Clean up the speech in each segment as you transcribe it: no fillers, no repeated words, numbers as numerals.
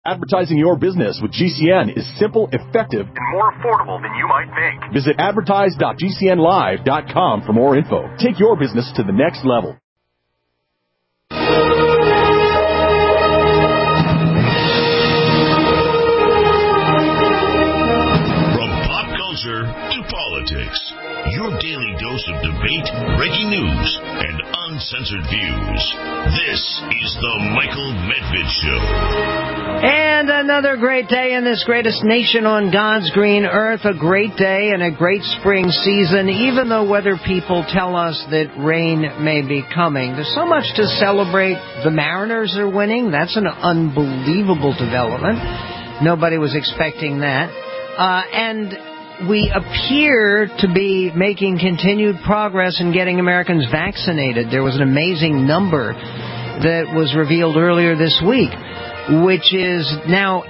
Advertising your business with GCN is simple, effective, and more affordable than you might think. Visit advertise.gcnlive.com for more info. Take your business to the next level. From pop culture to politics, your daily dose of debate, breaking news, and uncensored views. This is the Michael Medved Show. And another great day in this greatest nation on God's green earth. A great day and a great spring season, even though weather people tell us that rain may be coming. There's so much to celebrate. The Mariners are winning. That's an unbelievable development. Nobody was expecting that. And we appear to be making continued progress in getting Americans vaccinated. There was an amazing number that was revealed earlier this week, which is now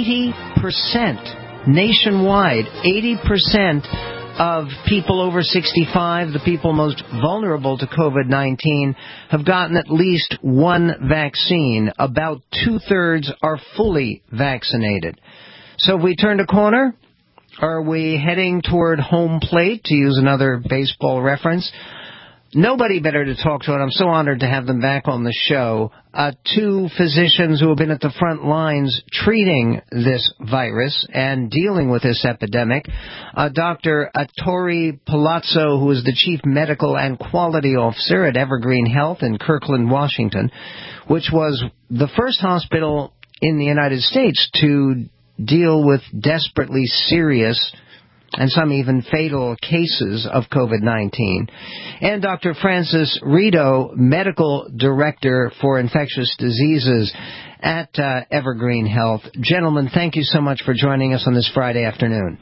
80% nationwide. 80% of people over 65, the people most vulnerable to COVID-19, have gotten at least one vaccine. About 2/3 are fully vaccinated. So if we turned a corner, are we heading toward home plate, to use another baseball reference? Nobody better to talk to, and I'm so honored to have them back on the show. Two physicians who have been at the front lines treating this virus and dealing with this epidemic. Dr. Ettore Palazzo, who is the Chief Medical and Quality Officer at Evergreen Health in Kirkland, Washington, which was the first hospital in the United States to deal with desperately serious and some even fatal cases of COVID-19. And Dr. Francis Rito, Medical Director for Infectious Diseases at Evergreen Health. Gentlemen, thank you so much for joining us on this Friday afternoon.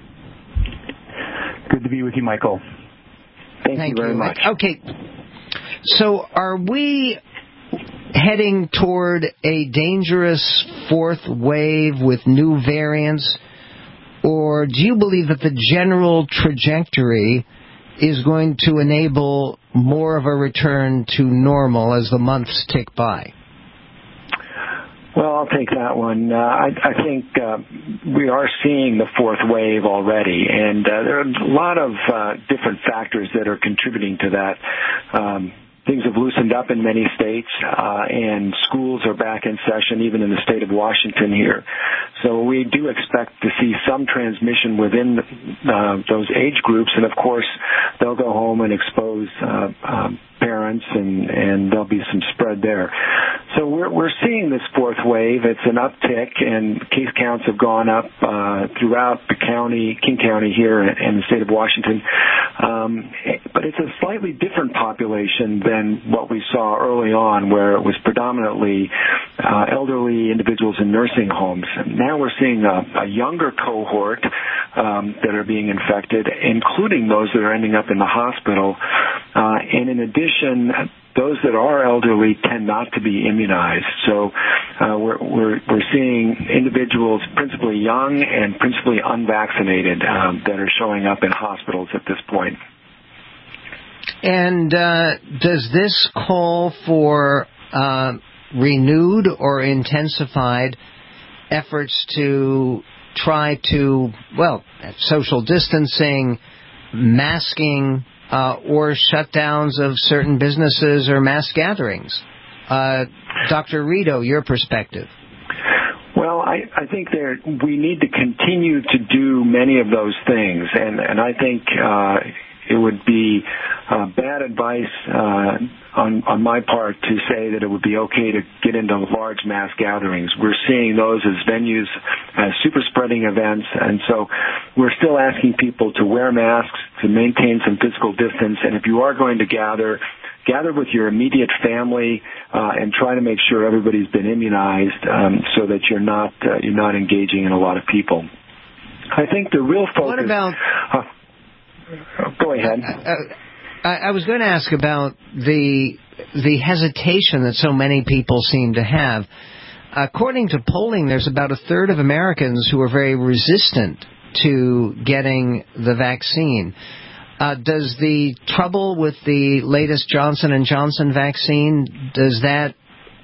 Good to be with you, Michael. Thank you very much. Okay, so are we heading toward a dangerous fourth wave with new variants? Or do you believe that the general trajectory is going to enable more of a return to normal as the months tick by? Well, I'll take that one. I think we are seeing the fourth wave already, and there are a lot of different factors that are contributing to that. Things have loosened up in many states, and schools are back in session, even in the state of Washington here. So we do expect to see some transmission within those age groups, and of course, they'll go home and expose parents, and there'll be some spread there. So we're seeing this fourth wave. It's an uptick, and case counts have gone up throughout the county, King County here in the state of Washington. But it's a slightly different population than what we saw early on, where it was predominantly elderly individuals in nursing homes. Now we're seeing a younger cohort that are being infected, including those that are ending up in the hospital. And in addition, those that are elderly tend not to be immunized. So we're seeing individuals, principally young and principally unvaccinated, that are showing up in hospitals at this point. And does this call for renewed or intensified efforts to try to, social distancing, masking, or shutdowns of certain businesses or mass gatherings? Dr. Rito, your perspective. Well, I think we need to continue to do many of those things, and I think it would be bad advice on my part to say that it would be okay to get into large mass gatherings. We're seeing those as venues, as super spreading events, and so we're still asking people to wear masks, to maintain some physical distance, and if you are going to gather with your immediate family and try to make sure everybody's been immunized so that you're not engaging in a lot of people. I think the real focus... What about... Go ahead. I was going to ask about the hesitation that so many people seem to have. According to polling, there's about a third of Americans who are very resistant to getting the vaccine. Does the trouble with the latest Johnson & Johnson vaccine, does that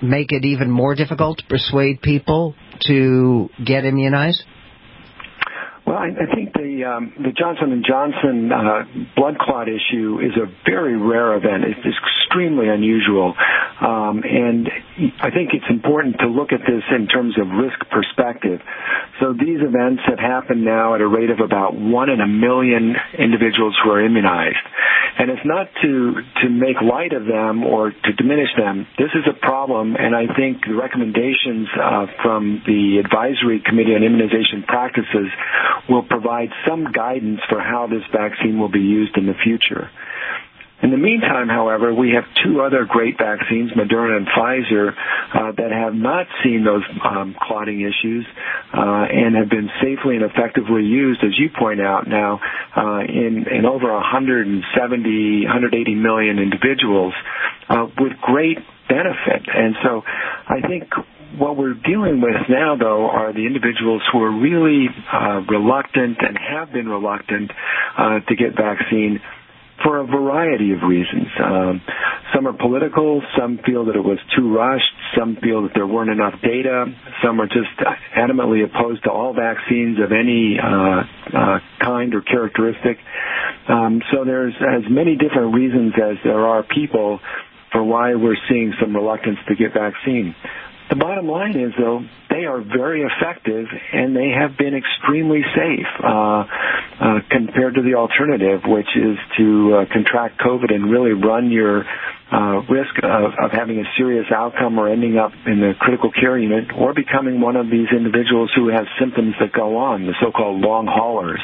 make it even more difficult to persuade people to get immunized? Well, I think the Johnson & Johnson blood clot issue is a very rare event. It's extremely unusual. And I think it's important to look at this in terms of risk perspective. So these events have happened now at a rate of about 1 in a million individuals who are immunized. And it's not to make light of them or to diminish them. This is a problem, and I think the recommendations from the Advisory Committee on Immunization Practices will provide some guidance for how this vaccine will be used in the future. In the meantime, however, we have 2 other great vaccines, Moderna and Pfizer, that have not seen those clotting issues and have been safely and effectively used, as you point out now, in over 170, 180 million individuals with great benefit. And so I think what we're dealing with now, though, are the individuals who are really reluctant and have been reluctant to get vaccine for a variety of reasons. Some are political, some feel that it was too rushed, some feel that there weren't enough data, some are just adamantly opposed to all vaccines of any kind or characteristic. So there's as many different reasons as there are people for why we're seeing some reluctance to get vaccine. The bottom line is, though, they are very effective and they have been extremely safe compared to the alternative, which is to contract COVID and really run your risk of having a serious outcome or ending up in the critical care unit or becoming one of these individuals who have symptoms that go on, the so-called long haulers.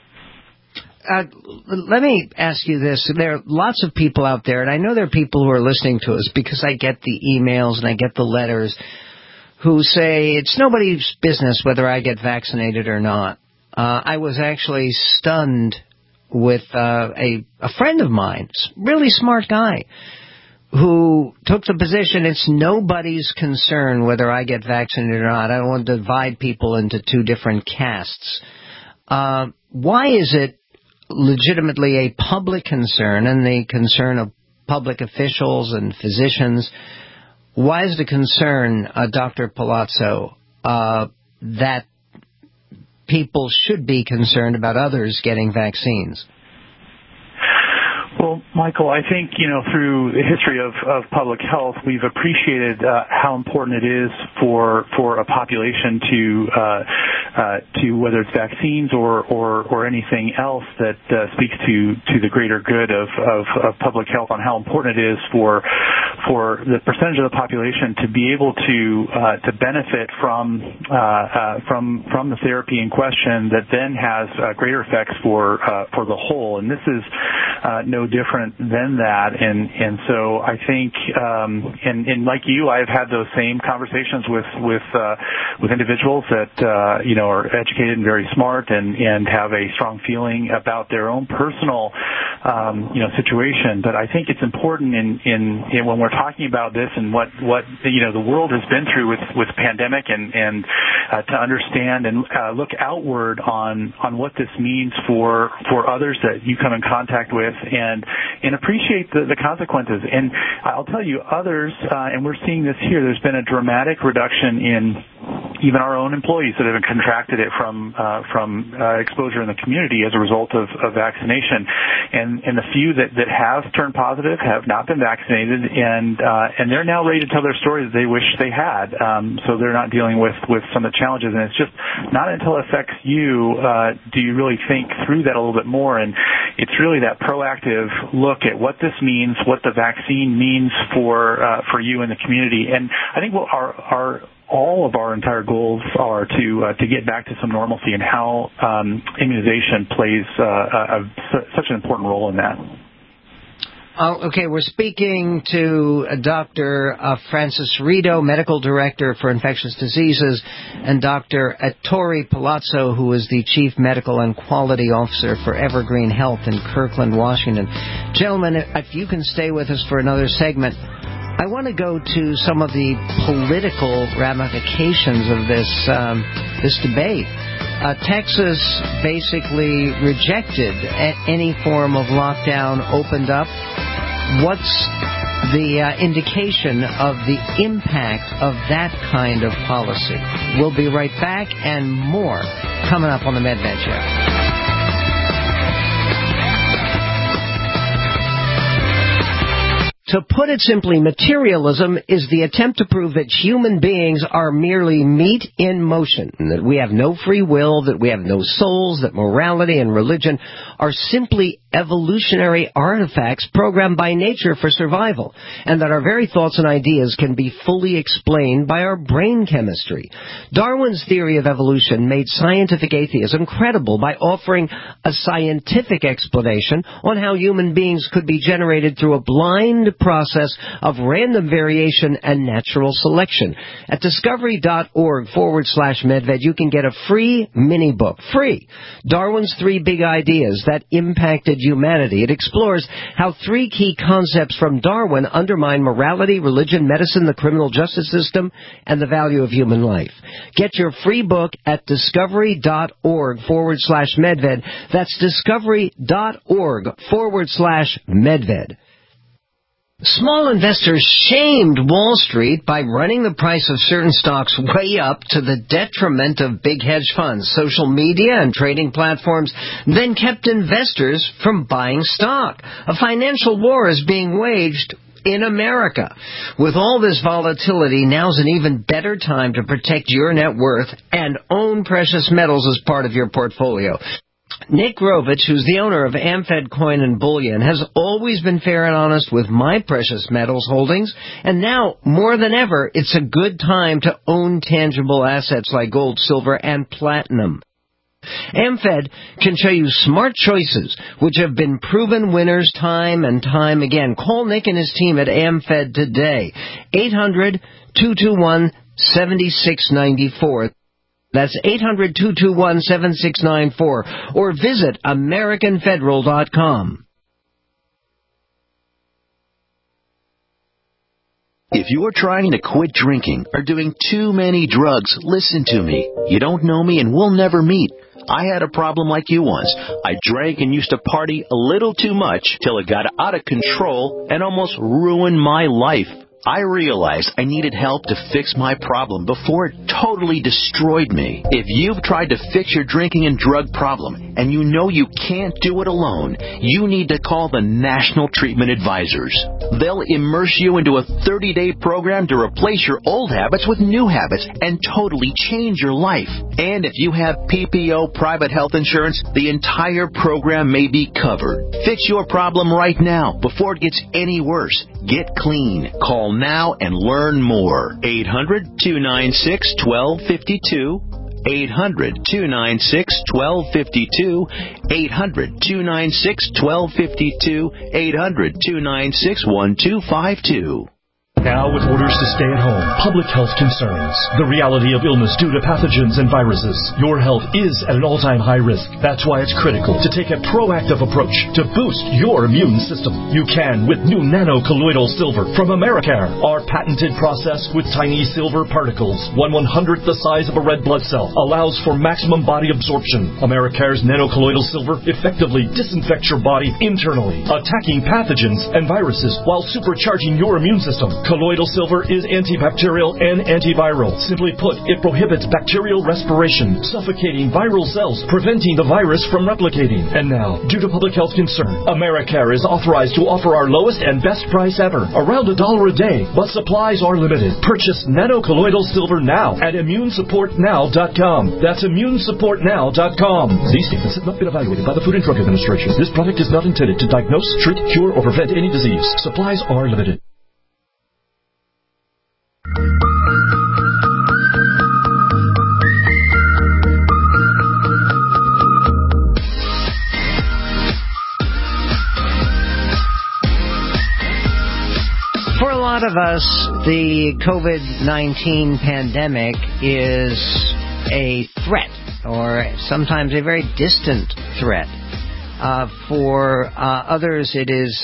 Let me ask you this. There are lots of people out there, and I know there are people who are listening to us because I get the emails and I get the letters who say it's nobody's business whether I get vaccinated or not. I was actually stunned with a friend of mine, really smart guy, who took the position it's nobody's concern whether I get vaccinated or not. I don't want to divide people into 2 different castes. Why is it legitimately a public concern and the concern of public officials and physicians? Why is the concern, Dr. Palazzo, that people should be concerned about others getting vaccines? Well, Michael, I think, through the history of public health, we've appreciated how important it is for a population to whether it's vaccines or anything else that speaks to the greater good of public health, on how important it is for the percentage of the population to be able to benefit from the therapy in question that then has greater effects for the whole. And this is no different than that, and so I think, and like you, I've had those same conversations with individuals that are educated and very smart and have a strong feeling about their own personal situation. But I think it's important in when we're talking about this and what the world has been through with the pandemic and to understand and look outward on what this means for others that you come in contact with and appreciate the consequences. And I'll tell you, others, and we're seeing this here, there's been a dramatic reduction in even our own employees that have contracted it from exposure in the community as a result of vaccination. And the few that have turned positive have not been vaccinated, and they're now ready to tell their story that they wish they had. So they're not dealing with some of the challenges. And it's just not until it affects you do you really think through that a little bit more. And it's really that proactive look at what this means, what the vaccine means for you and the community. And I think all of our entire goals are to get back to some normalcy, and how immunization plays such an important role in that. Okay, we're speaking to Dr. Francis Rito, Medical Director for Infectious Diseases, and Dr. Ettore Palazzo, who is the Chief Medical and Quality Officer for Evergreen Health in Kirkland, Washington. Gentlemen, if you can stay with us for another segment, I want to go to some of the political ramifications of this debate. Texas basically rejected any form of lockdown, opened up. What's the indication of the impact of that kind of policy. We'll be right back, and more coming up on the MedVed Show. To put it simply, materialism is the attempt to prove that human beings are merely meat in motion, that we have no free will, that we have no souls, that morality and religion are simply evolutionary artifacts programmed by nature for survival, and that our very thoughts and ideas can be fully explained by our brain chemistry. Darwin's theory of evolution made scientific atheism credible by offering a scientific explanation on how human beings could be generated through a blind process of random variation and natural selection. At discovery.org/medved, you can get a free mini book. Free. Darwin's 3 Big Ideas That Impacted Humanity. It explores how 3 key concepts from Darwin undermine morality, religion, medicine, the criminal justice system, and the value of human life. Get your free book at discovery.org/medved. That's discovery.org/medved. Small investors shamed Wall Street by running the price of certain stocks way up to the detriment of big hedge funds. Social media and trading platforms then kept investors from buying stock. A financial war is being waged in America. With all this volatility, now's an even better time to protect your net worth and own precious metals as part of your portfolio. Nick Rovich, who's the owner of Amfed Coin and Bullion, has always been fair and honest with my precious metals holdings, and now, more than ever, it's a good time to own tangible assets like gold, silver, and platinum. Amfed can show you smart choices which have been proven winners time and time again. Call Nick and his team at Amfed today. 800-221-7694. That's 800-221-7694, or visit AmericanFederal.com. If you're trying to quit drinking or doing too many drugs, listen to me. You don't know me and we'll never meet. I had a problem like you once. I drank and used to party a little too much till it got out of control and almost ruined my life. I realized I needed help to fix my problem before it totally destroyed me. If you've tried to fix your drinking and drug problem and you know you can't do it alone, you need to call the National Treatment Advisors. They'll immerse you into a 30-day program to replace your old habits with new habits and totally change your life. And if you have PPO private health insurance, the entire program may be covered. Fix your problem right now before it gets any worse. Get clean. Call now and learn more. 800-296-1252. 800-296-1252. 800-296-1252. 800-296-1252. Now with orders to stay at home, public health concerns, the reality of illness due to pathogens and viruses, your health is at an all-time high risk. That's why it's critical to take a proactive approach to boost your immune system. You can with new nano-colloidal silver from Americare. Our patented process with tiny silver particles, 1/100th the size of a red blood cell, allows for maximum body absorption. Americare's nano-colloidal silver effectively disinfects your body internally, attacking pathogens and viruses while supercharging your immune system. Colloidal silver is antibacterial and antiviral. Simply put, it prohibits bacterial respiration, suffocating viral cells, preventing the virus from replicating. And now, due to public health concern, Americare is authorized to offer our lowest and best price ever, around $1 a day, but supplies are limited. Purchase nano-colloidal silver now at ImmuneSupportNow.com. That's ImmuneSupportNow.com. These statements have not been evaluated by the Food and Drug Administration. This product is not intended to diagnose, treat, cure, or prevent any disease. Supplies are limited. For a lot of us, the COVID-19 pandemic is a threat, or sometimes a very distant threat. For others, it is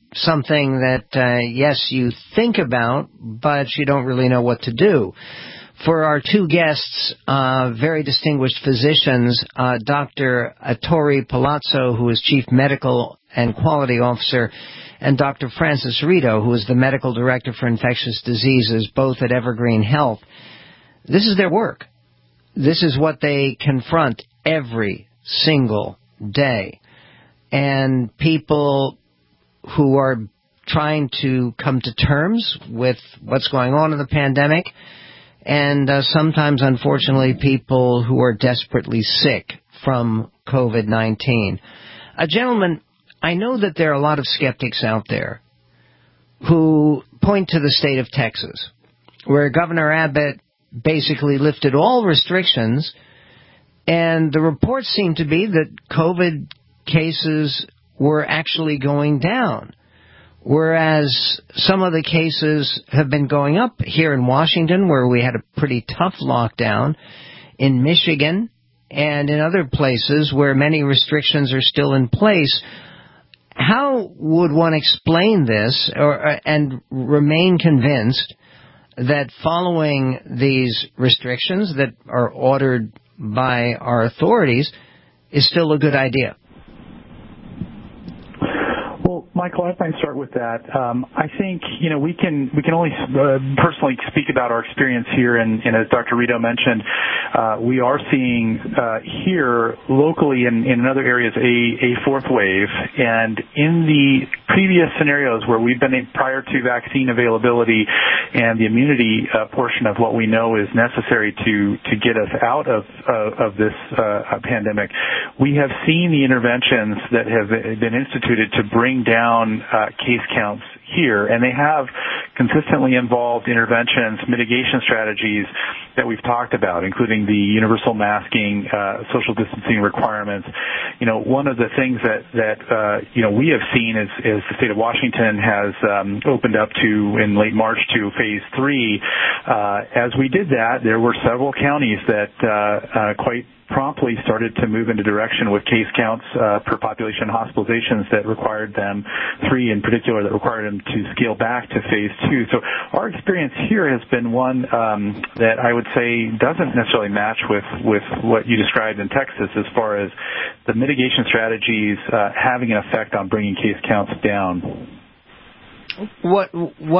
something that, yes, you think about, but you don't really know what to do. For our two guests, very distinguished physicians, Dr. Ettore Palazzo, who is Chief Medical and Quality Officer, and Dr. Francis Rito, who is the Medical Director for Infectious Diseases, both at Evergreen Health. This is their work. This is what they confront every single day. And people who are trying to come to terms with what's going on in the pandemic, and sometimes, unfortunately, people who are desperately sick from COVID-19. Gentlemen, I know that there are a lot of skeptics out there who point to the state of Texas, where Governor Abbott basically lifted all restrictions, and the reports seem to be that COVID cases were actually going down, whereas some of the cases have been going up here in Washington, where we had a pretty tough lockdown, in Michigan, and in other places where many restrictions are still in place. How would one explain this and remain convinced that following these restrictions that are ordered by our authorities is still a good idea? Well, Michael, I might start with that. I think, we can only personally speak about our experience here, and as Dr. Rito mentioned, we are seeing here locally in other areas a fourth wave, and in the previous scenarios where we've been prior to vaccine availability and the immunity portion of what we know is necessary to get us out of this pandemic, we have seen the interventions that have been instituted to bring down case counts here, and they have consistently involved interventions, mitigation strategies that we've talked about, including the universal masking, social distancing requirements. One of the things that we have seen is the state of Washington has opened up in late March to phase 3. As we did that, there were several counties that quite promptly started to move into direction with case counts per population hospitalizations that required them, 3 in particular, that required them to scale back to phase 2. So our experience here has been one that I would say doesn't necessarily match with what you described in Texas as far as the mitigation strategies having an effect on bringing case counts down. What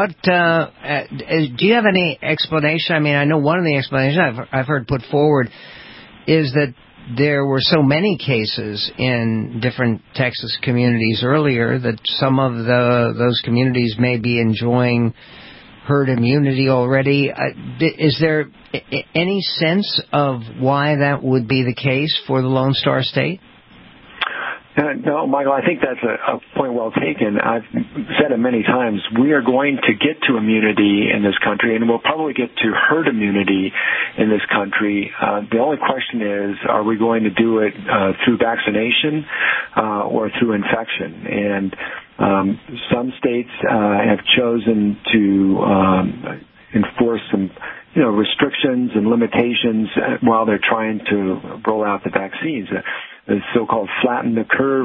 do you have any explanation? I mean, I know one of the explanations I've heard put forward is that there were so many cases in different Texas communities earlier that some of those communities may be enjoying herd immunity already. Is there any sense of why that would be the case for the Lone Star State? No, Michael, I think that's a point well taken. I've said it many times. We are going to get to immunity in this country, and we'll probably get to herd immunity in this country. The only question is, are we going to do it through vaccination or through infection? And some states have chosen to enforce some restrictions and limitations while they're trying to roll out the vaccines. The so-called flatten the curve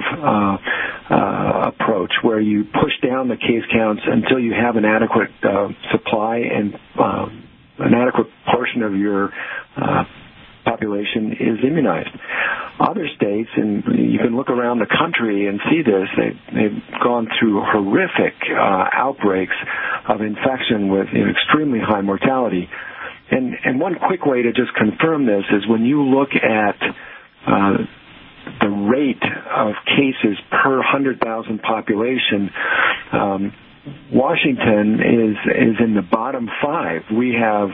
approach, where you push down the case counts until you have an adequate supply and an adequate portion of your population is immunized. Other states, and you can look around the country and see this, they've gone through horrific outbreaks of infection with extremely high mortality. And one quick way to just confirm this is when you look at the rate of cases per 100,000 population, Washington is in the bottom 5. We have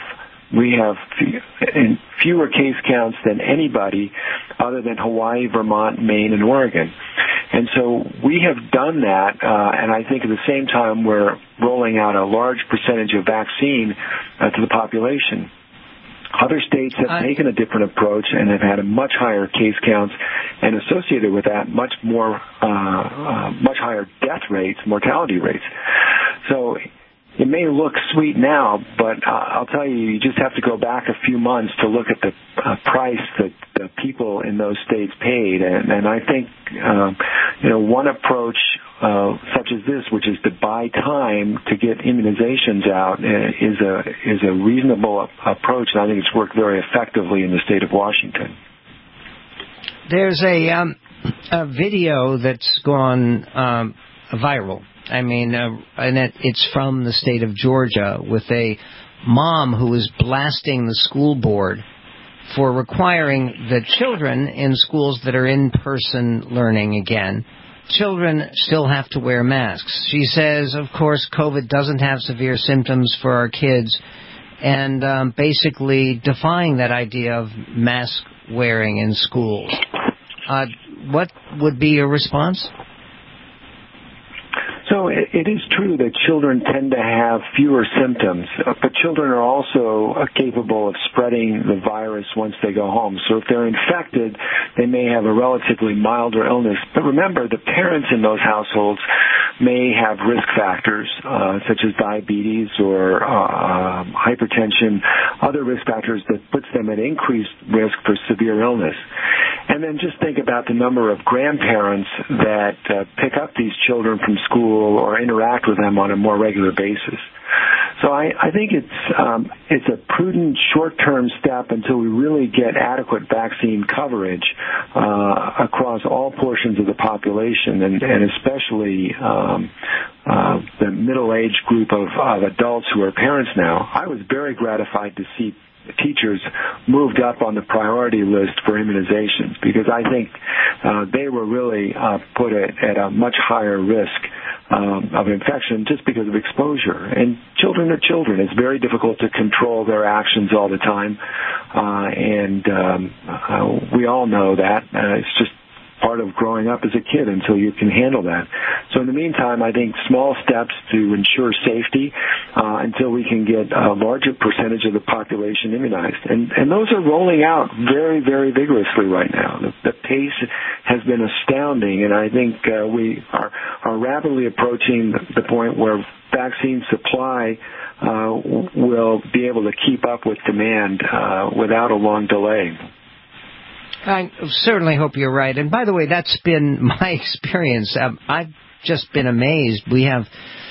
fewer case counts than anybody other than Hawaii, Vermont, Maine, and Oregon. And so we have done that, and I think at the same time we're rolling out a large percentage of vaccine to the population. Other states have taken a different approach and have had a much higher case counts, and associated with that, much higher death rates, mortality rates. So it may look sweet now, but I'll tell you, you just have to go back a few months to look at the price that the people in those states paid. And I think, one approach such as this, which is to buy time to get immunizations out, is a reasonable approach, and I think it's worked very effectively in the state of Washington. There's a video that's gone viral. I mean, and it's from the state of Georgia with a mom who is blasting the school board for requiring the children in schools that are in-person learning again. Children still have to wear masks. She says, of course, COVID doesn't have severe symptoms for our kids, and basically defying that idea of mask wearing in schools. What would be your response? So it is true that children tend to have fewer symptoms, but children are also capable of spreading the virus once they go home. So if they're infected, they may have a relatively milder illness. But remember, the parents in those households may have risk factors such as diabetes or hypertension, other risk factors that puts them at increased risk for severe illness. And then just think about the number of grandparents that pick up these children from school or interact with them on a more regular basis. So I think it's a prudent short-term step until we really get adequate vaccine coverage across all portions of the population, and especially the middle-aged group of adults who are parents now. I was very gratified to see teachers moved up on the priority list for immunizations, because I think they were really put at a much higher risk of infection just because of exposure. And children are children. It's very difficult to control their actions all the time, and we all know that. It's just part of growing up as a kid until you can handle that. So in the meantime, I think small steps to ensure safety until we can get a larger percentage of the population immunized. And those are rolling out very, very vigorously right now. The pace has been astounding, and I think we are rapidly approaching the point where vaccine supply will be able to keep up with demand without a long delay. I certainly hope you're right. And by the way, that's been my experience. I've just been amazed. We have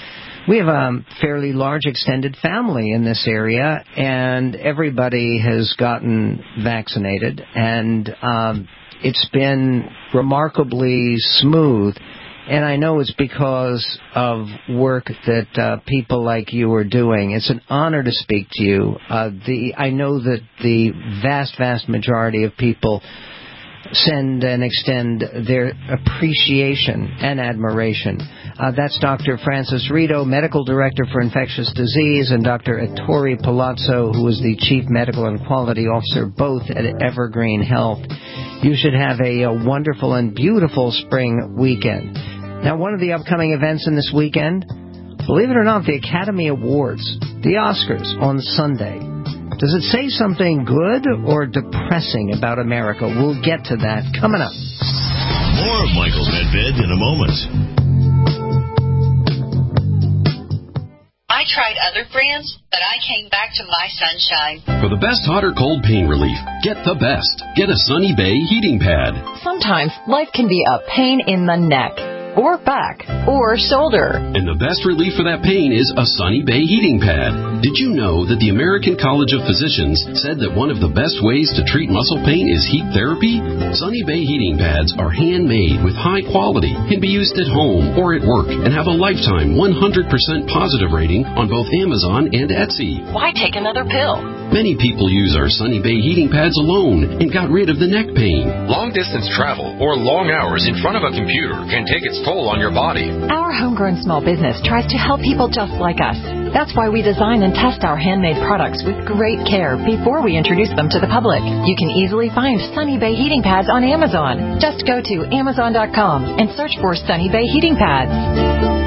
a fairly large extended family in this area, and everybody has gotten vaccinated, and it's been remarkably smooth. And I know it's because of work that people like you are doing. It's an honor to speak to you. I know that the vast majority of people send and extend their appreciation and admiration. That's Dr. Francis Rito, Medical Director for Infectious Disease, and Dr. Ettore Palazzo, who is the Chief Medical and Quality Officer, both at Evergreen Health. You should have a wonderful and beautiful spring weekend. Now, one of the upcoming events in this weekend, believe it or not, the Academy Awards, the Oscars, on Sunday. Does it say something good or depressing about America? We'll get to that coming up. More of Michael Medved in a moment. I tried other brands, but I came back to My Sunshine. For the best hot or cold pain relief, get the best. Get a Sunny Bay heating pad. Sometimes life can be a pain in the neck, or back, or shoulder. And the best relief for that pain is a Sunny Bay heating pad. Did you know that the American College of Physicians said that one of the best ways to treat muscle pain is heat therapy? Sunny Bay heating pads are handmade with high quality, can be used at home or at work, and have a lifetime 100% positive rating on both Amazon and Etsy. Why take another pill? Many people use our Sunny Bay heating pads alone and got rid of the neck pain. Long-distance travel or long hours in front of a computer can take its toll on your body. Our homegrown small business tries to help people just like us. That's why we design and test our handmade products with great care before we introduce them to the public. You can easily find Sunny Bay heating pads on Amazon. Just go to Amazon.com and search for Sunny Bay heating pads.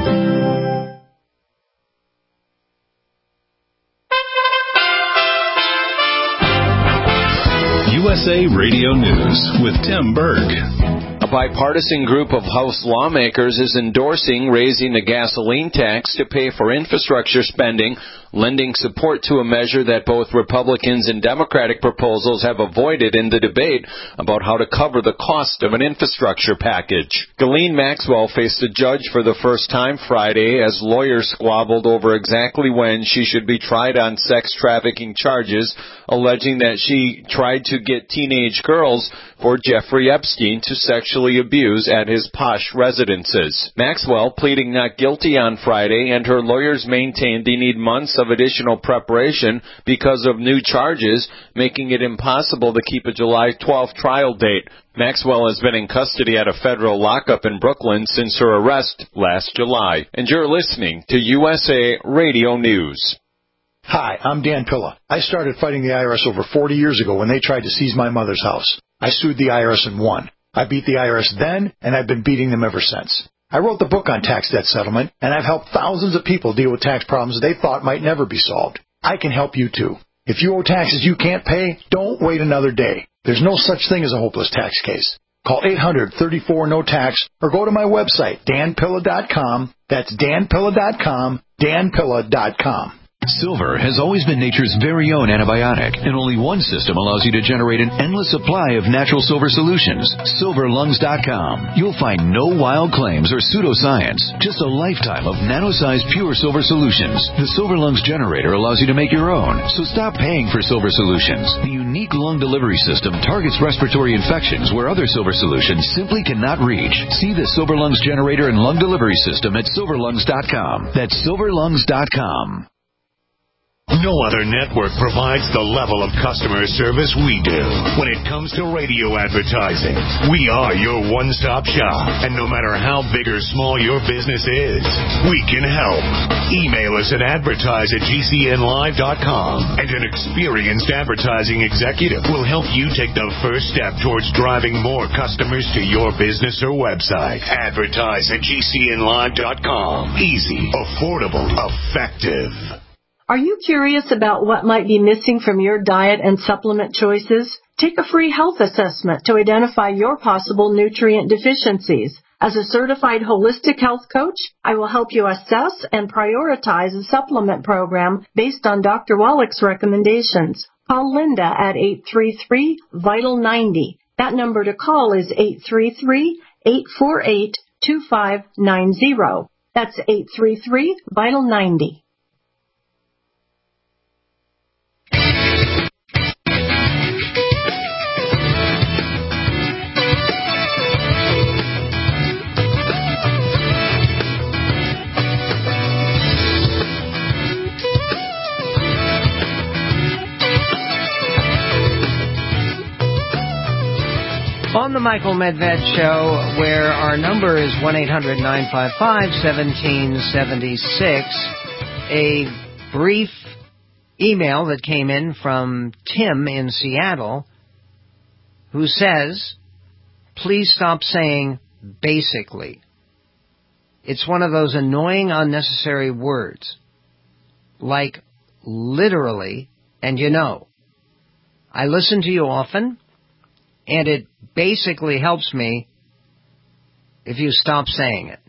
USA Radio News with Tim Berg. A bipartisan group of House lawmakers is endorsing raising the gasoline tax to pay for infrastructure spending, lending support to a measure that both Republicans and Democratic proposals have avoided in the debate about how to cover the cost of an infrastructure package. Ghislaine Maxwell faced a judge for the first time Friday as lawyers squabbled over exactly when she should be tried on sex trafficking charges, alleging that she tried to get teenage girls for Jeffrey Epstein to sexually abuse at his posh residences. Maxwell pleading not guilty on Friday, and her lawyers maintained they need months of additional preparation because of new charges, making it impossible to keep a July 12th trial date. Maxwell has been in custody at a federal lockup in Brooklyn since her arrest last July. And you're listening to USA Radio News. Hi, I'm Dan Pilla. I started fighting the IRS over 40 years ago when they tried to seize my mother's house. I sued the IRS and won. I beat the IRS then, and I've been beating them ever since. I wrote the book on tax debt settlement, and I've helped thousands of people deal with tax problems they thought might never be solved. I can help you, too. If you owe taxes you can't pay, don't wait another day. There's no such thing as a hopeless tax case. Call 800-34-NO-TAX or go to my website, danpilla.com. That's danpilla.com, danpilla.com. Silver has always been nature's very own antibiotic, and only one system allows you to generate an endless supply of natural silver solutions. SilverLungs.com. You'll find no wild claims or pseudoscience, just a lifetime of nano-sized pure silver solutions. The Silver Lungs generator allows you to make your own, so stop paying for silver solutions. The unique lung delivery system targets respiratory infections where other silver solutions simply cannot reach. See the Silver Lungs generator and lung delivery system at SilverLungs.com. That's SilverLungs.com. No other network provides the level of customer service we do. When it comes to radio advertising, we are your one-stop shop. And no matter how big or small your business is, we can help. Email us at advertise@gcnlive.com, and an experienced advertising executive will help you take the first step towards driving more customers to your business or website. Advertise@gcnlive.com. Easy, affordable, effective. Are you curious about what might be missing from your diet and supplement choices? Take a free health assessment to identify your possible nutrient deficiencies. As a certified holistic health coach, I will help you assess and prioritize a supplement program based on Dr. Wallach's recommendations. Call Linda at 833-VITAL-90. That number to call is 833-848-2590. That's 833-VITAL-90. On the Michael Medved Show, where our number is 1-800-955-1776, a brief email that came in from Tim in Seattle, who says, please stop saying basically. It's one of those annoying, unnecessary words, like literally and you know. I listen to you often, and it basically helps me if you stop saying it.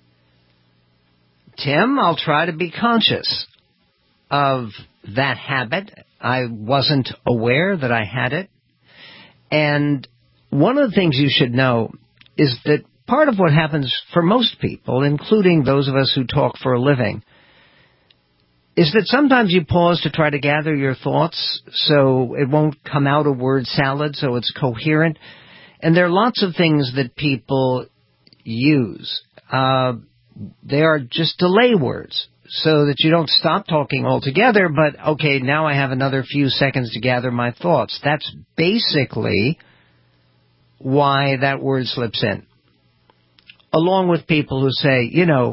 Tim, I'll try to be conscious of that habit. I wasn't aware that I had it. And one of the things you should know is that part of what happens for most people, including those of us who talk for a living, is that sometimes you pause to try to gather your thoughts so it won't come out a word salad, so it's coherent. And there are lots of things that people use. They are just delay words so that you don't stop talking altogether, but, okay, now I have another few seconds to gather my thoughts. That's basically why that word slips in. Along with people who say,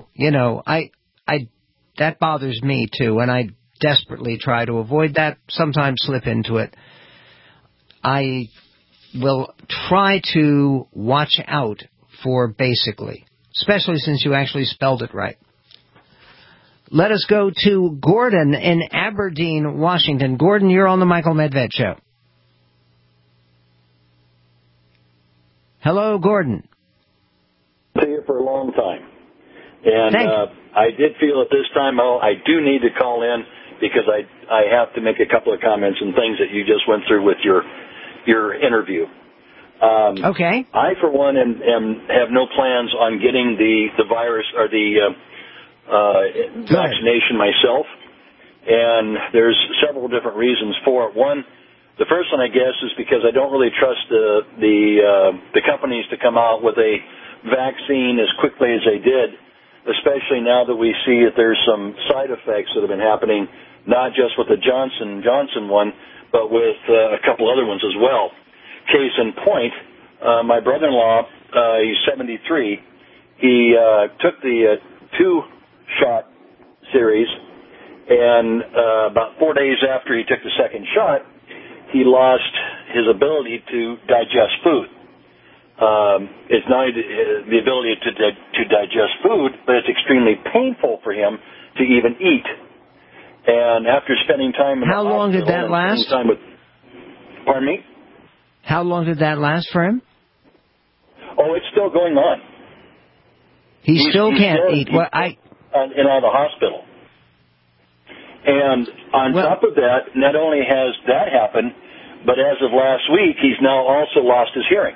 that bothers me too, and I desperately try to avoid that, sometimes slip into it. I will try to watch out for basically, especially since you actually spelled it right. Let us go to Gordon in Aberdeen, Washington. Gordon, you're on the Michael Medved Show. Hello, Gordon. listener for a long time. And I did feel at this time I do need to call in because I have to make a couple of comments and things that you just went through with your interview. Okay. I, for one, have no plans on getting the virus or the vaccination myself, and there's several different reasons for it. One, the first one, I guess, is because I don't really trust the companies to come out with a vaccine as quickly as they did, especially now that we see that there's some side effects that have been happening, not just with the Johnson one, but with a couple other ones as well. Case in point, my brother-in-law, he's 73. He took the 2-shot series, and about 4 days after he took the second shot, he lost his ability to digest food. It's not the ability to digest food, but it's extremely painful for him to even eat. And after spending time in How long did that last? Pardon me? How long did that last for him? Oh, it's still going on. He still can't eat. Well, in the hospital. And on top of that, not only has that happened, but as of last week, he's now also lost his hearing.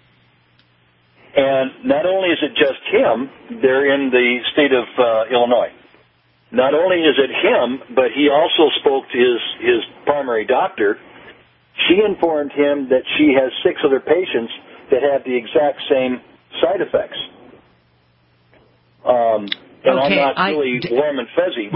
And not only is it just him, they're in the state of Illinois. Not only is it him, but he also spoke to his primary doctor. She informed him that she has 6 other patients that have the exact same side effects. And I'm not really warm and fuzzy.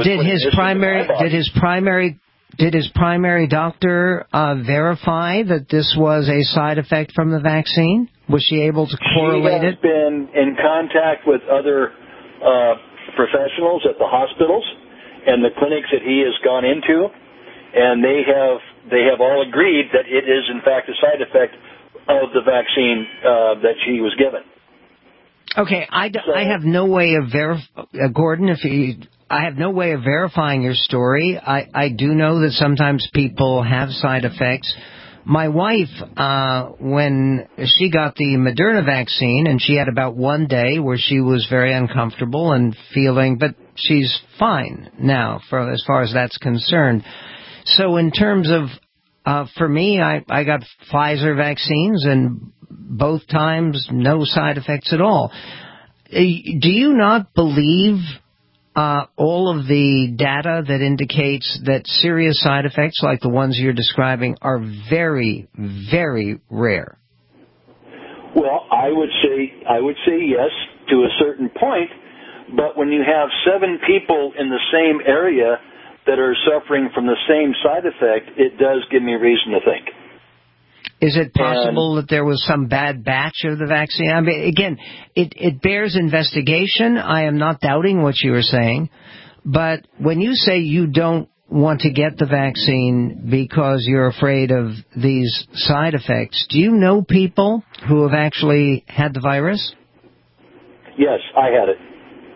Did his primary doctor verify that this was a side effect from the vaccine? Was she able to correlate it? She has been in contact with other professionals at the hospitals and the clinics that he has gone into, and they have all agreed that it is in fact a side effect of the vaccine that she was given. Okay, I have no way of Gordon, I have no way of verifying your story. I do know that sometimes people have side effects. My wife, when she got the Moderna vaccine, and she had about 1 day where she was very uncomfortable and feeling, but she's fine now as far as that's concerned. So in terms of, for me, I got Pfizer vaccines, and both times no side effects at all. Do you not believe all of the data that indicates that serious side effects like the ones you're describing are very, very rare? Well, I would say yes to a certain point, but when you have 7 people in the same area that are suffering from the same side effect, it does give me reason to think. Is it possible that there was some bad batch of the vaccine? I mean, again, it bears investigation. I am not doubting what you are saying. But when you say you don't want to get the vaccine because you're afraid of these side effects, do you know people who have actually had the virus? Yes, I had it.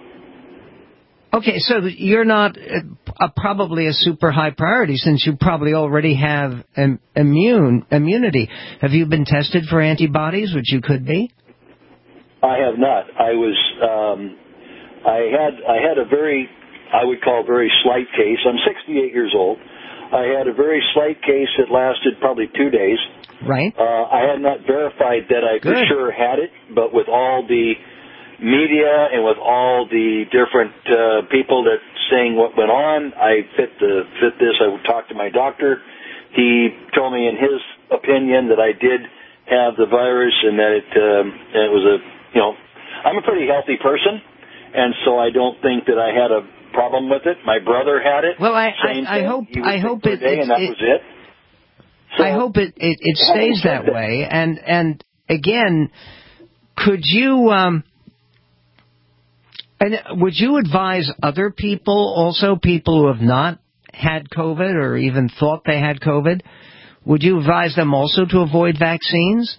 Okay, so you're not probably a super high priority since you probably already have immunity. Have you been tested for antibodies, which you could be? I have not. I had a very, I would call very slight case. I'm 68 years old. I had a very slight case that lasted probably 2 days. Right. I had not verified that I for sure had it, but with all the media and with all the different people that saying what went on, I fit this. I talked to my doctor. He told me in his opinion that I did have the virus and that it was I'm a pretty healthy person, and so I don't think that I had a problem with it. My brother had it. Well, I hope it stays that way. And again, could you and would you advise other people, also people who have not had COVID or even thought they had COVID, would you advise them also to avoid vaccines?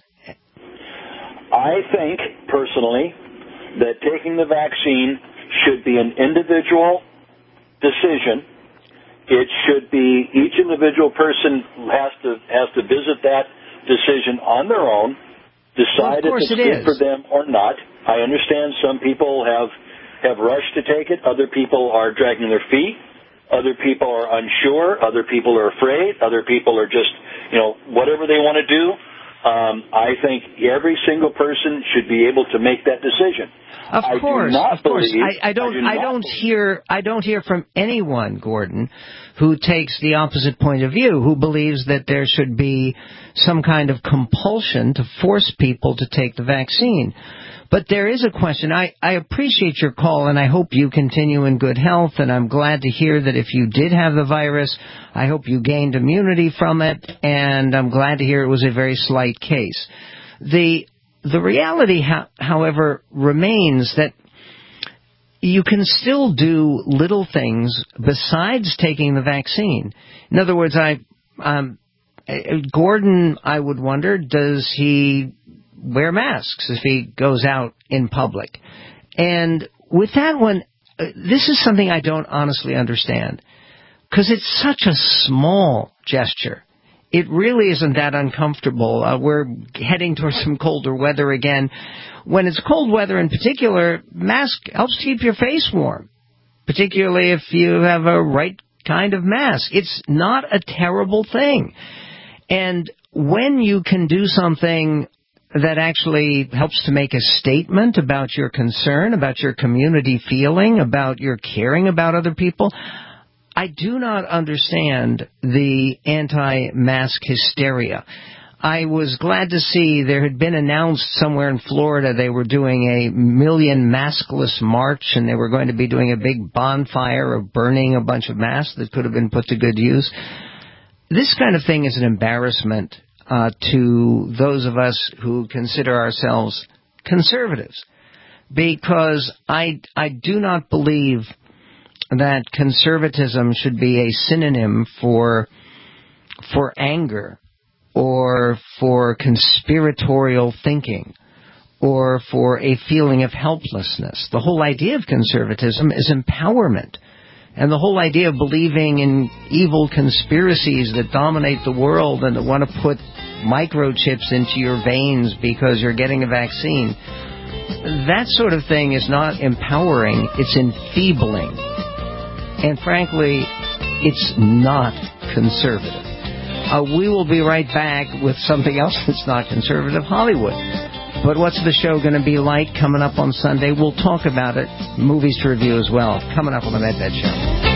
I think, personally, that taking the vaccine should be an individual decision. It should be each individual person has to visit that decision on their own decide if it's good for them or not. I understand some people have rushed to take it. Other people are dragging their feet. Other people are unsure. Other people are afraid. Other people are just, whatever they want to do. I think every single person should be able to make that decision. Of course. I don't hear from anyone, Gordon, who takes the opposite point of view, who believes that there should be some kind of compulsion to force people to take the vaccine. But there is a question. I appreciate your call, and I hope you continue in good health, and I'm glad to hear that if you did have the virus, I hope you gained immunity from it, and I'm glad to hear it was a very slight case. The reality, however, remains that you can still do little things besides taking the vaccine. In other words, Gordon, I would wonder, does he wear masks if he goes out in public? And with that one, this is something I don't honestly understand, because it's such a small gesture. It really isn't that uncomfortable. We're heading towards some colder weather again. When it's cold weather in particular, mask helps keep your face warm, particularly if you have a right kind of mask. It's not a terrible thing. And when you can do something that actually helps to make a statement about your concern, about your community feeling, about your caring about other people, I do not understand the anti-mask hysteria. I was glad to see there had been announced somewhere in Florida they were doing a million maskless march, and they were going to be doing a big bonfire of burning a bunch of masks that could have been put to good use. This kind of thing is an embarrassment to those of us who consider ourselves conservatives, because I do not believe that conservatism should be a synonym for anger or for conspiratorial thinking or for a feeling of helplessness. The whole idea of conservatism is empowerment. And the whole idea of believing in evil conspiracies that dominate the world and that want to put microchips into your veins because you're getting a vaccine, that sort of thing is not empowering, it's enfeebling. And frankly, it's not conservative. We will be right back with something else that's not conservative, Hollywood. But what's the show going to be like coming up on Sunday? We'll talk about it. Movies to review as well. Coming up on the MedVed Show.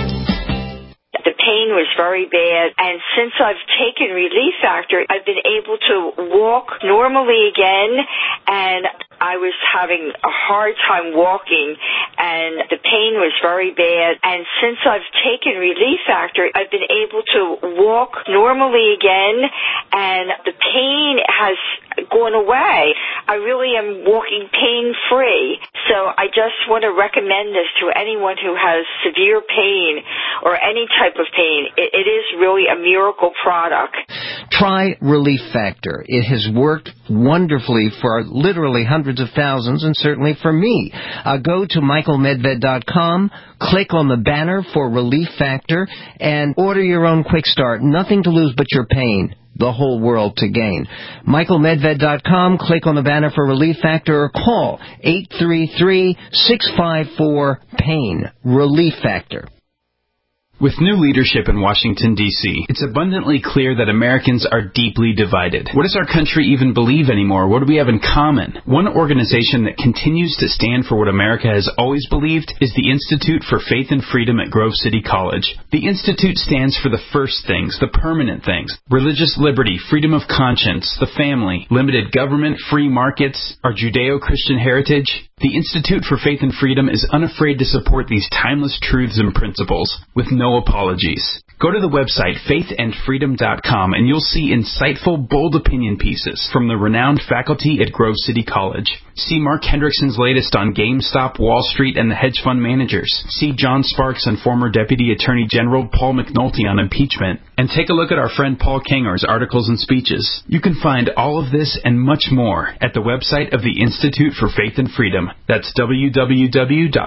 The pain was very bad, and since I've taken Relief Factor, I've been able to walk normally again, and I was having a hard time walking, and the pain was very bad. And since I've taken Relief Factor, I've been able to walk normally again, and the pain has gone away. I really am walking pain-free. So I just want to recommend this to anyone who has severe pain or any type of pain. It is really a miracle product. Try Relief Factor. It has worked wonderfully for literally hundreds of thousands, and certainly for me. Go to michaelmedved.com, click on the banner for Relief Factor, and order your own quick start. Nothing to lose but your pain. The whole world to gain. michaelmedved.com, click on the banner for Relief Factor, or call 833-654-PAIN. Relief Factor. With new leadership in Washington, D.C., it's abundantly clear that Americans are deeply divided. What does our country even believe anymore? What do we have in common? One organization that continues to stand for what America has always believed is the Institute for Faith and Freedom at Grove City College. The Institute stands for the first things, the permanent things: religious liberty, freedom of conscience, the family, limited government, free markets, our Judeo-Christian heritage. The Institute for Faith and Freedom is unafraid to support these timeless truths and principles with no apologies. Go to the website faithandfreedom.com and you'll see insightful, bold opinion pieces from the renowned faculty at Grove City College. See Mark Hendrickson's latest on GameStop, Wall Street, and the hedge fund managers. See John Sparks and former Deputy Attorney General Paul McNulty on impeachment. And take a look at our friend Paul Kanger's articles and speeches. You can find all of this and much more at the website of the Institute for Faith and Freedom. That's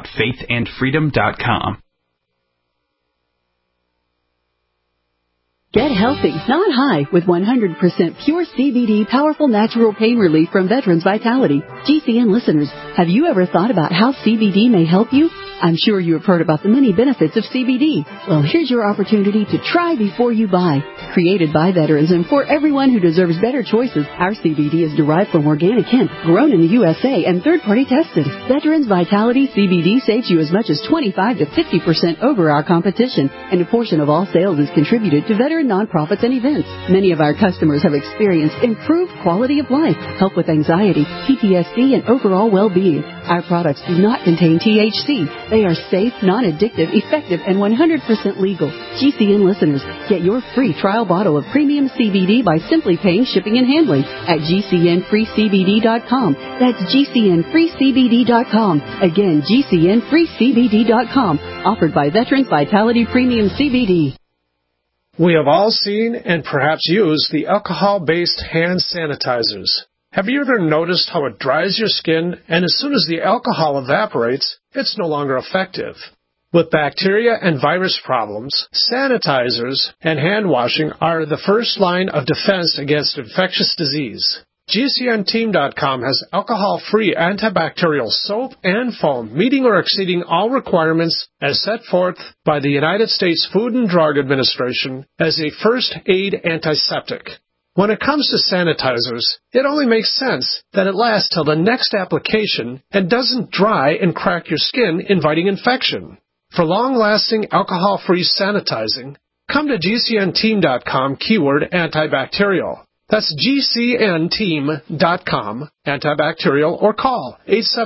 www.faithandfreedom.com. Get healthy, not high, with 100% pure CBD powerful natural pain relief from Veterans Vitality. GCN listeners, have you ever thought about how CBD may help you? I'm sure you have heard about the many benefits of CBD. Well, here's your opportunity to try before you buy. Created by veterans and for everyone who deserves better choices, our CBD is derived from organic hemp, grown in the USA and third-party tested. Veterans Vitality CBD saves you as much as 25 to 50% over our competition, and a portion of all sales is contributed to veteran nonprofits and events. Many of our customers have experienced improved quality of life, help with anxiety, PTSD, and overall well-being. Our products do not contain THC. They are safe, non-addictive, effective, and 100% legal. GCN listeners, get your free trial bottle of premium CBD by simply paying shipping and handling at GCNFreeCBD.com. That's GCNFreeCBD.com. Again, GCNFreeCBD.com. Offered by Veterans Vitality Premium CBD. We have all seen and perhaps used the alcohol-based hand sanitizers. Have you ever noticed how it dries your skin, and as soon as the alcohol evaporates, it's no longer effective? With bacteria and virus problems, sanitizers and hand washing are the first line of defense against infectious disease. GCNteam.com has alcohol-free antibacterial soap and foam, meeting or exceeding all requirements as set forth by the United States Food and Drug Administration as a first-aid antiseptic. When it comes to sanitizers, it only makes sense that it lasts till the next application and doesn't dry and crack your skin, inviting infection. For long-lasting alcohol-free sanitizing, come to GCNteam.com keyword antibacterial. That's GCNteam.com, antibacterial, or call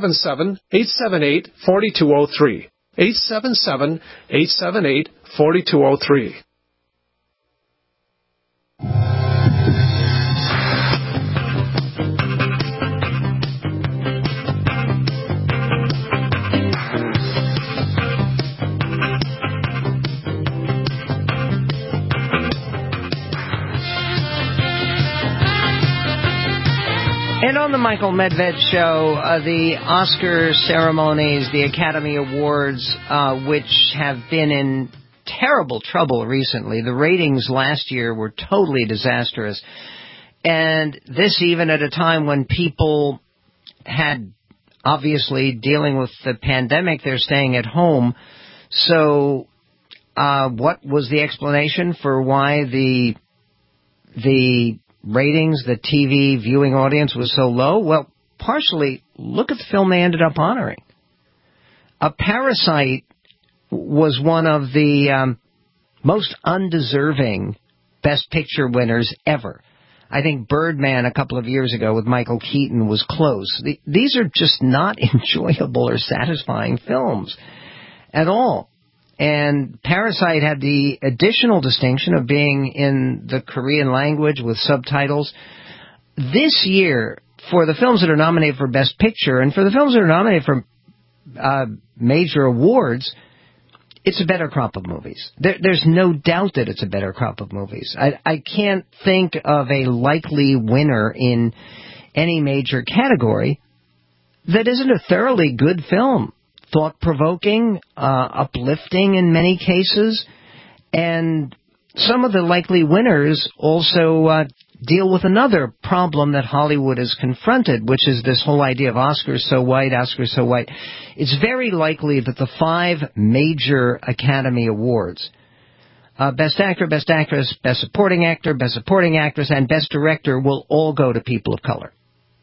877-878-4203. 877-878-4203. And on the Michael Medved Show, the Oscar ceremonies, the Academy Awards, which have been in terrible trouble recently. The ratings last year were totally disastrous. And this even at a time when people had, obviously, dealing with the pandemic, they're staying at home. So what was the explanation for why the ratings, the TV viewing audience was so low? Well, partially, look at the film they ended up honoring. Parasite was one of the most undeserving Best Picture winners ever. I think Birdman a couple of years ago with Michael Keaton was close. These are just not enjoyable or satisfying films at all. And Parasite had the additional distinction of being in the Korean language with subtitles. This year, for the films that are nominated for Best Picture and for the films that are nominated for major awards, it's a better crop of movies. There's no doubt that it's a better crop of movies. I can't think of a likely winner in any major category that isn't a thoroughly good film. Thought-provoking, uplifting in many cases, and some of the likely winners also deal with another problem that Hollywood has confronted, which is this whole idea of Oscars so white, Oscars so white. It's very likely that the 5 major Academy Awards, Best Actor, Best Actress, Best Supporting Actor, Best Supporting Actress, and Best Director will all go to people of color.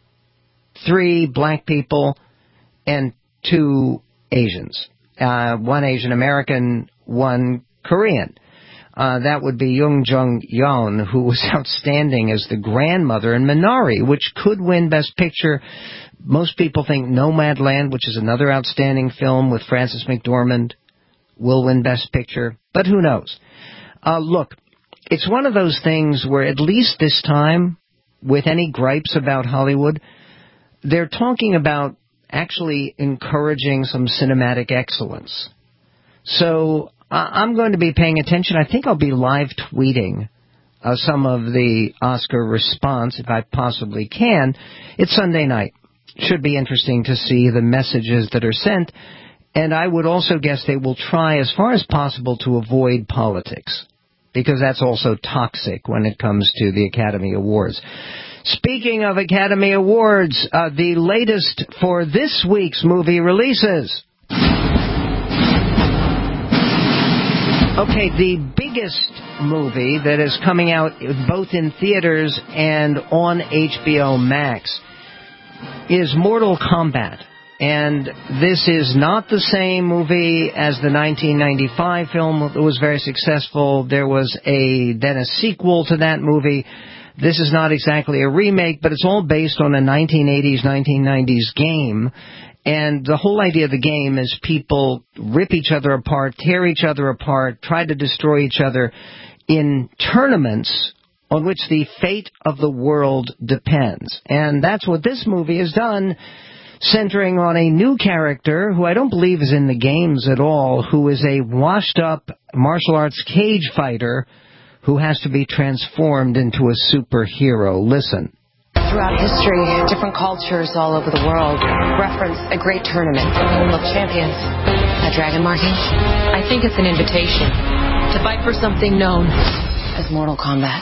3 black people and 2 Asians. 1 Asian American, 1 Korean. That would be Yoon Jung-yeon, who was outstanding as the grandmother in Minari, which could win Best Picture. Most people think Nomadland, which is another outstanding film with Frances McDormand, will win Best Picture, but who knows? Look, it's one of those things where at least this time, with any gripes about Hollywood, they're talking about actually encouraging some cinematic excellence. So I'm going to be paying attention. I think I'll be live tweeting some of the Oscar response if I possibly can. It's Sunday night. Should be interesting to see the messages that are sent. And I would also guess they will try as far as possible to avoid politics. because that's also toxic when it comes to the Academy Awards. Speaking of Academy Awards, the latest for this week's movie releases. Okay, the biggest movie that is coming out both in theaters and on HBO Max is Mortal Kombat. And this is not the same movie as the 1995 film that was very successful. There was then a sequel to that movie. This is not exactly a remake, but it's all based on a 1980s, 1990s game. And the whole idea of the game is people rip each other apart, tear each other apart, try to destroy each other in tournaments on which the fate of the world depends. And that's what this movie has done, centering on a new character who I don't believe is in the games at all, who is a washed-up martial arts cage fighter who has to be transformed into a superhero. Listen. Throughout history, different cultures all over the world reference a great tournament of champions. A dragon marking? I think it's an invitation to fight for something known as Mortal Kombat.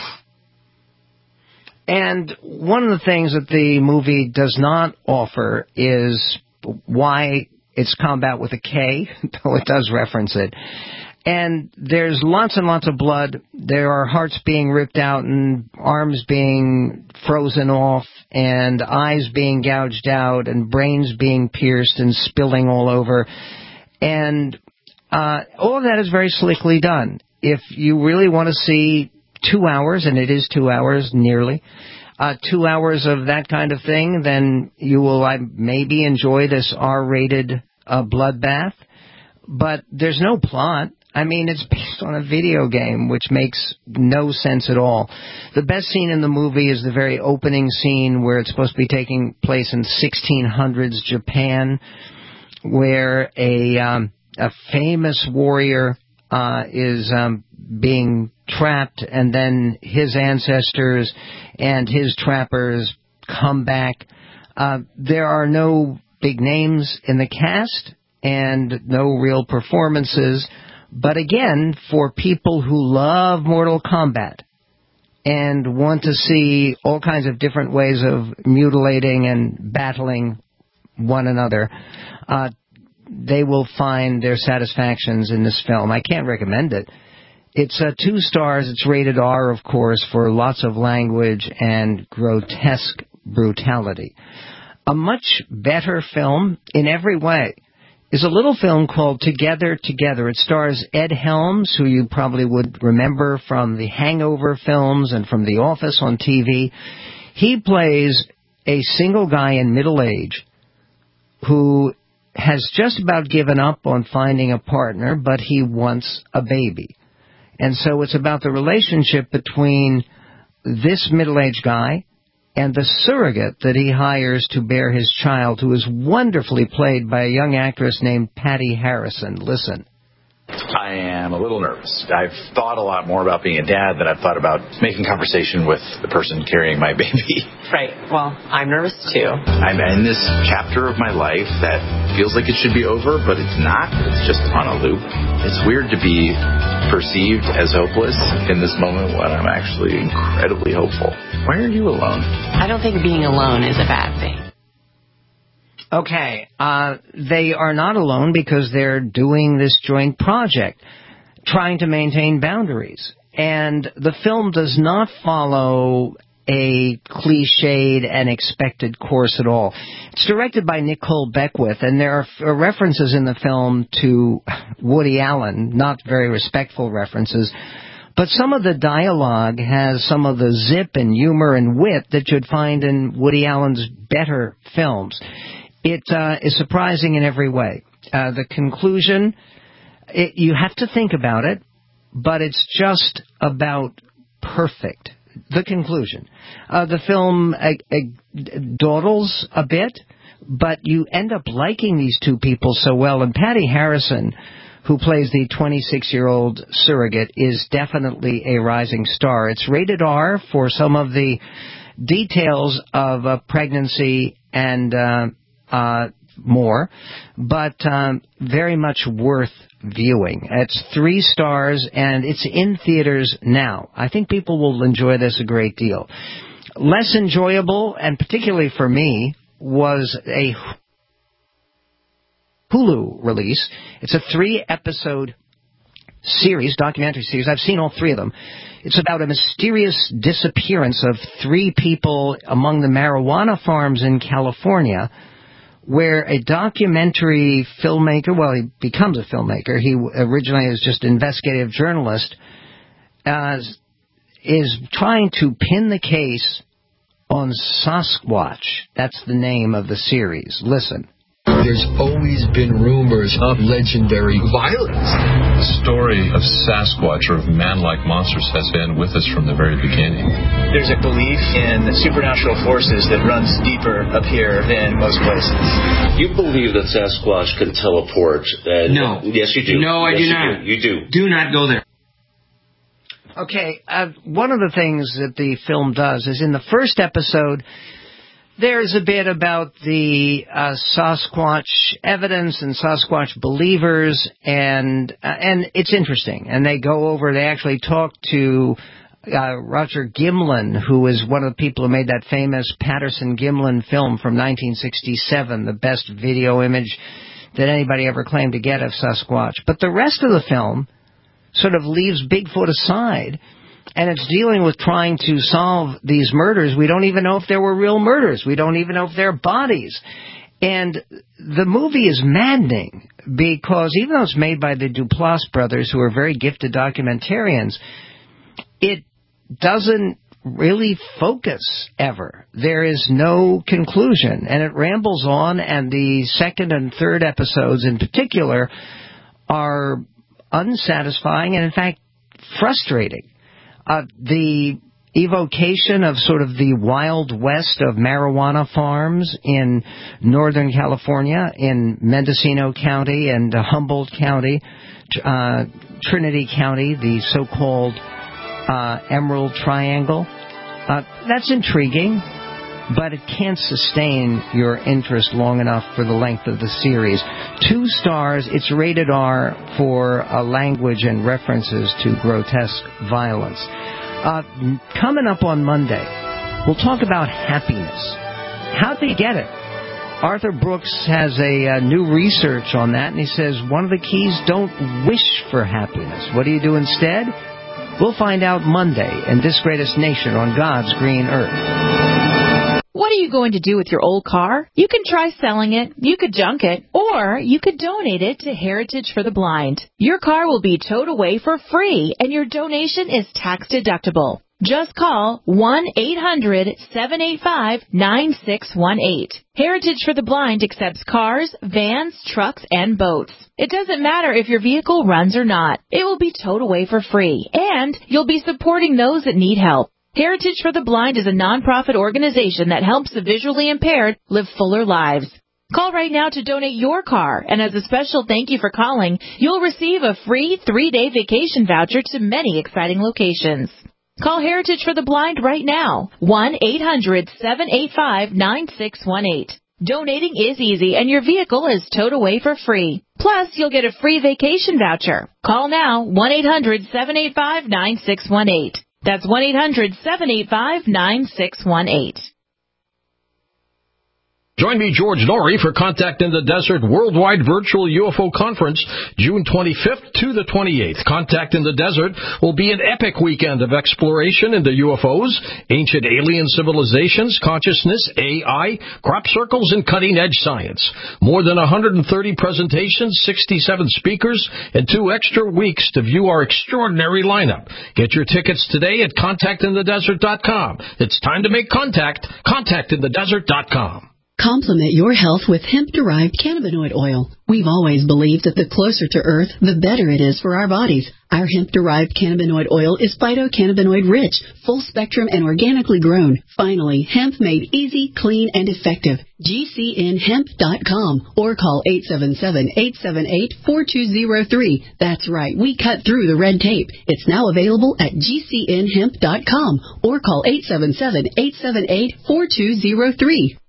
And one of the things that the movie does not offer is why it's combat with a K, though it does reference it. And there's lots and lots of blood. There are hearts being ripped out and arms being frozen off and eyes being gouged out and brains being pierced and spilling all over. And all of that is very slickly done. If you really want to see 2 hours, and it is 2 hours nearly, 2 hours of that kind of thing, then you will maybe enjoy this R-rated bloodbath. But there's no plot. I mean, it's based on a video game, which makes no sense at all. The best scene in the movie is the very opening scene where it's supposed to be taking place in 1600s Japan, where a famous warrior is being trapped, and then his ancestors and his trappers come back. There are no big names in the cast and no real performances. But again, for people who love Mortal Kombat and want to see all kinds of different ways of mutilating and battling one another, they will find their satisfactions in this film. I can't recommend it. It's 2 stars. It's rated R, of course, for lots of language and grotesque brutality. A much better film in every way is a little film called Together, Together. It stars Ed Helms, who you probably would remember from the Hangover films and from The Office on TV. He plays a single guy in middle age who has just about given up on finding a partner, but he wants a baby. And so it's about the relationship between this middle-aged guy and the surrogate that he hires to bear his child, who is wonderfully played by a young actress named Patty Harrison. Listen. I am a little nervous. I've thought a lot more about being a dad than I've thought about making conversation with the person carrying my baby. Right. Well, I'm nervous too. I'm in this chapter of my life that feels like it should be over, but it's not. It's just on a loop. It's weird to be perceived as hopeless in this moment when I'm actually incredibly hopeful. Why are you alone? I don't think being alone is a bad thing. Okay, they are not alone because they're doing this joint project, trying to maintain boundaries. And the film does not follow a cliched and expected course at all. It's directed by Nicole Beckwith, and there are references in the film to Woody Allen, not very respectful references, but some of the dialogue has some of the zip and humor and wit that you'd find in Woody Allen's better films. It is surprising in every way. The conclusion, you have to think about it, but it's just about perfect. The conclusion. The film dawdles a bit, but you end up liking these two people so well. And Patty Harrison, who plays the 26-year-old surrogate, is definitely a rising star. It's rated R for some of the details of pregnancy and more, but very much worth viewing. It's 3 stars, and it's in theaters now. I think people will enjoy this a great deal. Less enjoyable, and particularly for me, was a Hulu release. It's a 3-episode series, documentary series. I've seen all 3 of them. It's about a mysterious disappearance of 3 people among the marijuana farms in California, where a documentary filmmaker, well, he becomes a filmmaker. He originally is just an investigative journalist, is trying to pin the case on Sasquatch. That's the name of the series. Listen. There's always been rumors of legendary violence. The story of Sasquatch, or of man-like monsters, has been with us from the very beginning. There's a belief in supernatural forces that runs deeper up here than most places. You believe that Sasquatch can teleport? No. Yes, you do. No, I do not. You do. Do not go there. Okay, one of the things that the film does is in the first episode, there's a bit about the Sasquatch evidence and Sasquatch believers, and it's interesting. And they actually talk to Roger Gimlin, who is one of the people who made that famous Patterson-Gimlin film from 1967, the best video image that anybody ever claimed to get of Sasquatch. But the rest of the film sort of leaves Bigfoot aside, and it's dealing with trying to solve these murders. We don't even know if there were real murders. We don't even know if they're bodies. And the movie is maddening because even though it's made by the Duplass brothers, who are very gifted documentarians, it doesn't really focus ever. There is no conclusion, and it rambles on, and the second and third episodes in particular are unsatisfying and, in fact, frustrating. The evocation of sort of the Wild West of marijuana farms in Northern California, in Mendocino County and Humboldt County, Trinity County, the so-called Emerald Triangle, that's intriguing, but it can't sustain your interest long enough for the length of the series. 2 stars, it's rated R for language and references to grotesque violence. Coming up on Monday, we'll talk about happiness. How do you get it? Arthur Brooks has a new research on that, and he says one of the keys, don't wish for happiness. What do you do instead? We'll find out Monday in This Greatest Nation on God's Green Earth. What are you going to do with your old car? You can try selling it, you could junk it, or you could donate it to Heritage for the Blind. Your car will be towed away for free, and your donation is tax deductible. Just call 1-800-785-9618. Heritage for the Blind accepts cars, vans, trucks, and boats. It doesn't matter if your vehicle runs or not. It will be towed away for free, and you'll be supporting those that need help. Heritage for the Blind is a nonprofit organization that helps the visually impaired live fuller lives. Call right now to donate your car, and as a special thank you for calling, you'll receive a free 3-day vacation voucher to many exciting locations. Call Heritage for the Blind right now, 1-800-785-9618. Donating is easy, and your vehicle is towed away for free. Plus, you'll get a free vacation voucher. Call now, 1-800-785-9618. That's 1-800-785-9618. Join me, George Norrie, for Contact in the Desert Worldwide Virtual UFO Conference, June 25th to the 28th. Contact in the Desert will be an epic weekend of exploration into UFOs, ancient alien civilizations, consciousness, AI, crop circles, and cutting-edge science. More than 130 presentations, 67 speakers, and 2 extra weeks to view our extraordinary lineup. Get your tickets today at contactinthedesert.com. It's time to make contact. Contactinthedesert.com. Complement your health with hemp-derived cannabinoid oil. We've always believed that the closer to Earth, the better it is for our bodies. Our hemp-derived cannabinoid oil is phytocannabinoid-rich, full-spectrum, and organically grown. Finally, hemp made easy, clean, and effective. GCNhemp.com or call 877-878-4203. That's right, we cut through the red tape. It's now available at GCNhemp.com or call 877-878-4203.